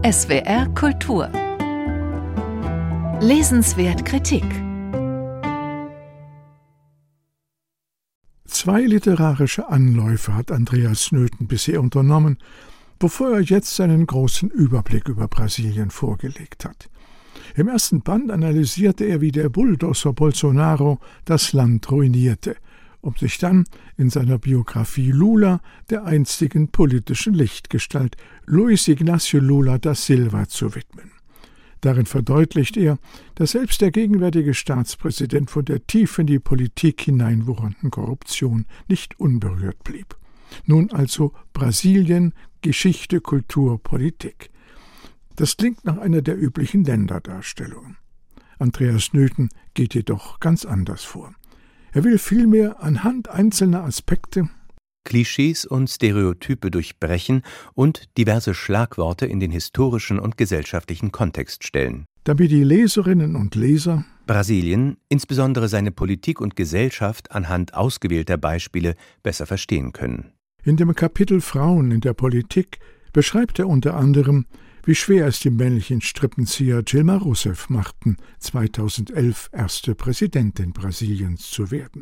SWR Kultur. Lesenswert Kritik. 2 literarische Anläufe hat Andreas Nöten bisher unternommen, bevor er jetzt seinen großen Überblick über Brasilien vorgelegt hat. Im ersten Band analysierte er, wie der Bulldozer Bolsonaro das Land ruinierte, um sich dann in seiner Biografie Lula der einstigen politischen Lichtgestalt Luiz Inácio Lula da Silva zu widmen. Darin verdeutlicht er, dass selbst der gegenwärtige Staatspräsident von der tief in die Politik hineinwuchernden Korruption nicht unberührt blieb. Nun also Brasilien, Geschichte, Kultur, Politik. Das klingt nach einer der üblichen Länderdarstellungen. Andreas Nöten geht jedoch ganz anders vor. Er will vielmehr anhand einzelner Aspekte Klischees und Stereotype durchbrechen und diverse Schlagworte in den historischen und gesellschaftlichen Kontext stellen. Damit die Leserinnen und Leser Brasilien, insbesondere seine Politik und Gesellschaft, anhand ausgewählter Beispiele besser verstehen können. In dem Kapitel Frauen in der Politik beschreibt er unter anderem, wie schwer es die männlichen Strippenzieher Dilma Rousseff machten, 2011 erste Präsidentin Brasiliens zu werden.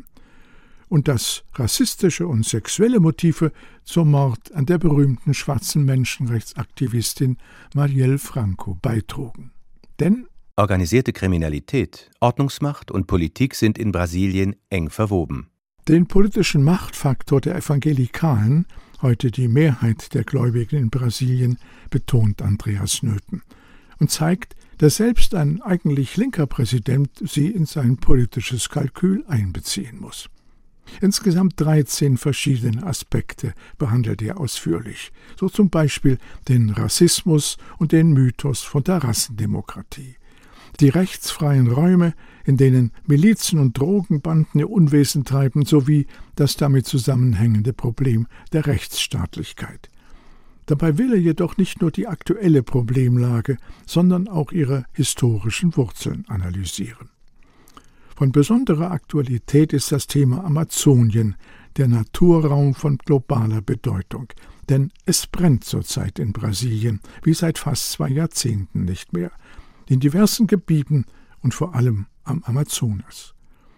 Und dass rassistische und sexuelle Motive zum Mord an der berühmten schwarzen Menschenrechtsaktivistin Marielle Franco beitrugen. Denn organisierte Kriminalität, Ordnungsmacht und Politik sind in Brasilien eng verwoben. Den politischen Machtfaktor der Evangelikalen, heute die Mehrheit der Gläubigen in Brasilien, betont Andreas Nöten und zeigt, dass selbst ein eigentlich linker Präsident sie in sein politisches Kalkül einbeziehen muss. Insgesamt 13 verschiedene Aspekte behandelt er ausführlich, so zum Beispiel den Rassismus und den Mythos von der Rassendemokratie, die rechtsfreien Räume, in denen Milizen und Drogenbanden ihr Unwesen treiben, sowie das damit zusammenhängende Problem der Rechtsstaatlichkeit. Dabei will er jedoch nicht nur die aktuelle Problemlage, sondern auch ihre historischen Wurzeln analysieren. Von besonderer Aktualität ist das Thema Amazonien, der Naturraum von globaler Bedeutung. Denn es brennt zurzeit in Brasilien, wie seit fast 2 Jahrzehnten nicht mehr, in diversen Gebieten und vor allem am Amazonas.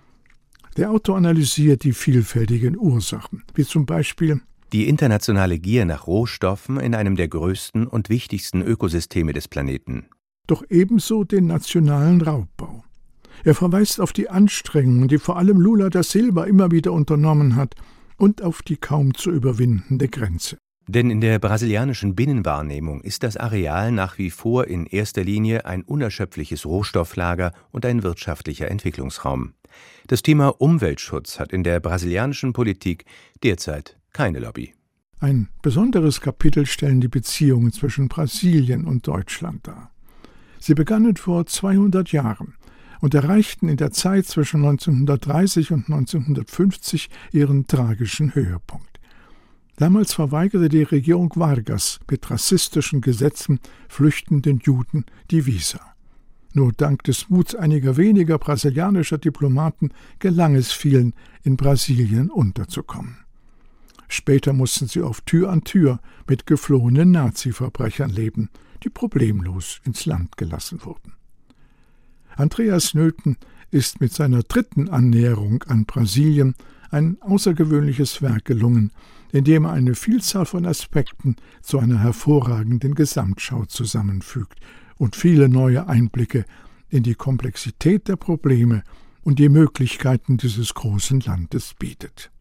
Der Autor analysiert die vielfältigen Ursachen, wie zum Beispiel die internationale Gier nach Rohstoffen in einem der größten und wichtigsten Ökosysteme des Planeten. Doch ebenso den nationalen Raubbau. Er verweist auf die Anstrengungen, die vor allem Lula da Silva immer wieder unternommen hat, und auf die kaum zu überwindende Grenze. Denn in der brasilianischen Binnenwahrnehmung ist das Areal nach wie vor in erster Linie ein unerschöpfliches Rohstofflager und ein wirtschaftlicher Entwicklungsraum. Das Thema Umweltschutz hat in der brasilianischen Politik derzeit keine Lobby. Ein besonderes Kapitel stellen die Beziehungen zwischen Brasilien und Deutschland dar. Sie begannen vor 200 Jahren und erreichten in der Zeit zwischen 1930 und 1950 ihren tragischen Höhepunkt. Damals verweigerte die Regierung Vargas mit rassistischen Gesetzen flüchtenden Juden die Visa. Nur dank des Muts einiger weniger brasilianischer Diplomaten gelang es vielen, in Brasilien unterzukommen. Später mussten sie auf Tür an Tür mit geflohenen Nazi-Verbrechern leben, die problemlos ins Land gelassen wurden. Andreas Nöten ist mit seiner 3. Annäherung an Brasilien ein außergewöhnliches Werk gelungen, in dem er eine Vielzahl von Aspekten zu einer hervorragenden Gesamtschau zusammenfügt und viele neue Einblicke in die Komplexität der Probleme und die Möglichkeiten dieses großen Landes bietet.